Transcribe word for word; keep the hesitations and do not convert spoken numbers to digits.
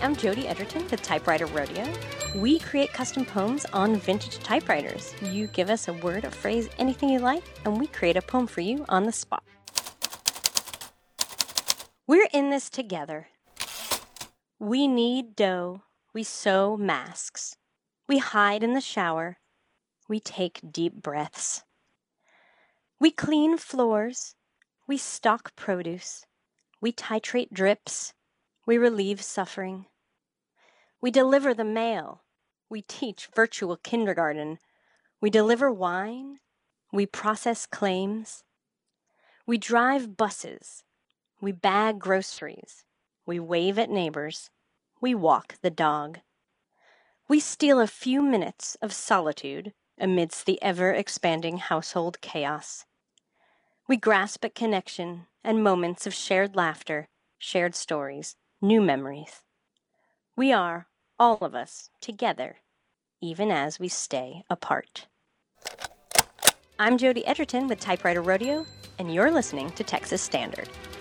I'm Jody Edgerton with Typewriter Rodeo. We create custom poems on vintage typewriters. You give us a word, a phrase, anything you like, and we create a poem for you on the spot. We're in this together. We knead dough. We sew masks. We hide in the shower. We take deep breaths. We clean floors. We stock produce. We titrate drips. We relieve suffering. We deliver the mail. We teach virtual kindergarten. We deliver wine. We process claims. We drive buses. We bag groceries. We wave at neighbors. We walk the dog. We steal a few minutes of solitude amidst the ever-expanding household chaos. We grasp at connection and moments of shared laughter, shared stories, new memories. We are, all of us, together, even as we stay apart. I'm Jody Edgerton with Typewriter Rodeo, and you're listening to Texas Standard.